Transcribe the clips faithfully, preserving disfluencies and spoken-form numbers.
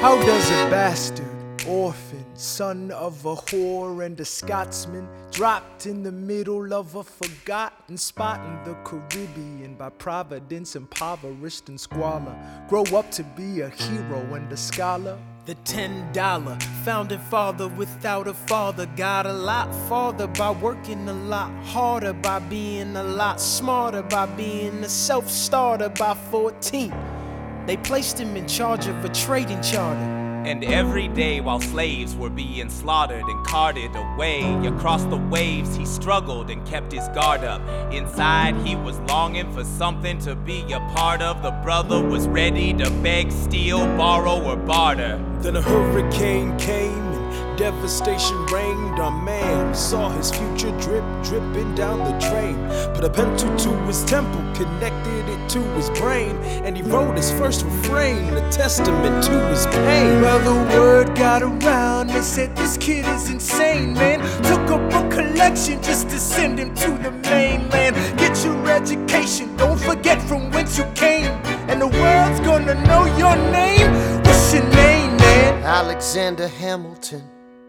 How does a bastard, orphan, son of a whore and a Scotsman, dropped in the middle of a forgotten spot in the Caribbean, by providence impoverished and squalor, grow up to be a hero and a scholar? The ten dollar founding father without a father got a lot farther by working a lot harder, by being a lot smarter, by being a self-starter. By fourteen, they placed him in charge of a trading charter. And every day while slaves were being slaughtered and carted away across the waves, he struggled and kept his guard up. Inside he was longing for something to be a part of. The brother was ready to beg, steal, borrow, or barter. Then a hurricane came and devastation reigned. Our man saw his future drip, dripping down the drain. Put a pencil to his temple, connected it to his brain, and he wrote his first refrain, a testament to his pain. Well, the word got around, they said this kid is insane, man. Took up a collection just to send him to the mainland. Get your education, don't forget from whence you came, and the world's gonna know your name. What's your name, man? Alexander Hamilton.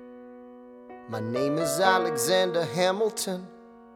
My name is Alexander Hamilton,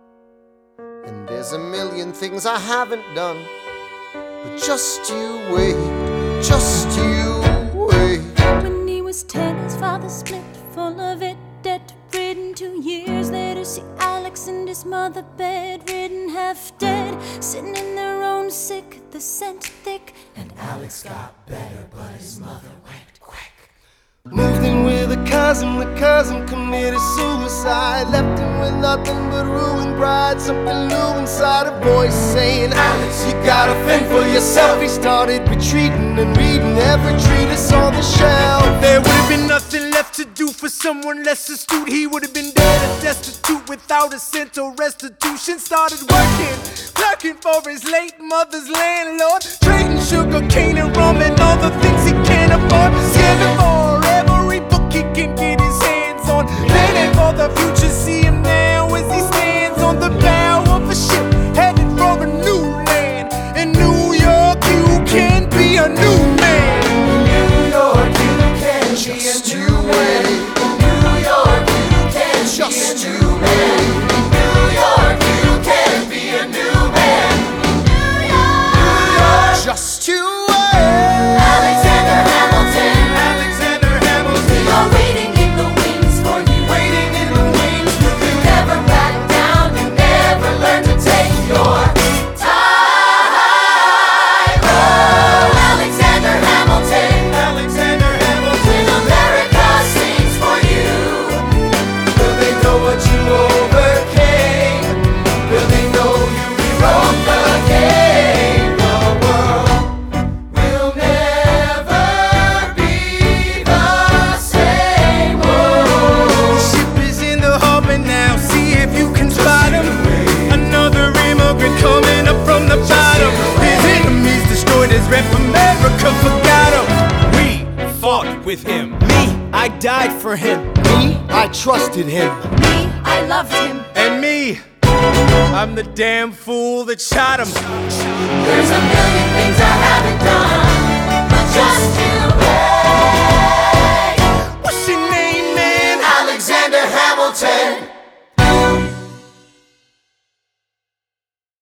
and there's a million things I haven't done, but just you wait, just you wait. When he was ten, his father split, full of it, debt-ridden. Two years later, see Alex and his mother bedridden, half dead, sitting in their own sick, the scent thick. And Alex got better, but his mother went quick. Moved in with a cousin, the cousin committed suicide. Left him with nothing but ruined pride. Something new inside, a voice saying, Alex, you gotta fend for yourself. He started retreating and reading every treatise on the shelf. There would have been nothing left to do for someone less astute. He would have been dead and destitute without a cent or restitution. Started working, clerking for his late mother's landlord, trading sugar cane and rum and all the things he can't afford. Scamming for every book he can get his hands on, planning for the future. See him now as he stands on the bow of a ship, headed for a new land. In New York you can be a new man. In New York you can just be a new man. In New York you can just be a new man. In New York you can be a new man. In New York, just you wait. Alexander Hamilton. Alexander Hamilton. You're waiting in the wings for you. Waiting in the wings for You you. never back down, you never learn to take your time. Oh, Alexander Hamilton. Alexander Hamilton. When America sings for you. Will they know what you overcame? Will they know you rewrote the game? The world will never be the same. The ship is in the harbor now, see if you can spot him. Another immigrant coming up from the bottom. His enemies destroyed his rep, America forgot him. We fought with him. Me, I died for him. Me, I trusted him. Me, I loved him. And me, I'm the damn fool that shot him. There's a million things I haven't done.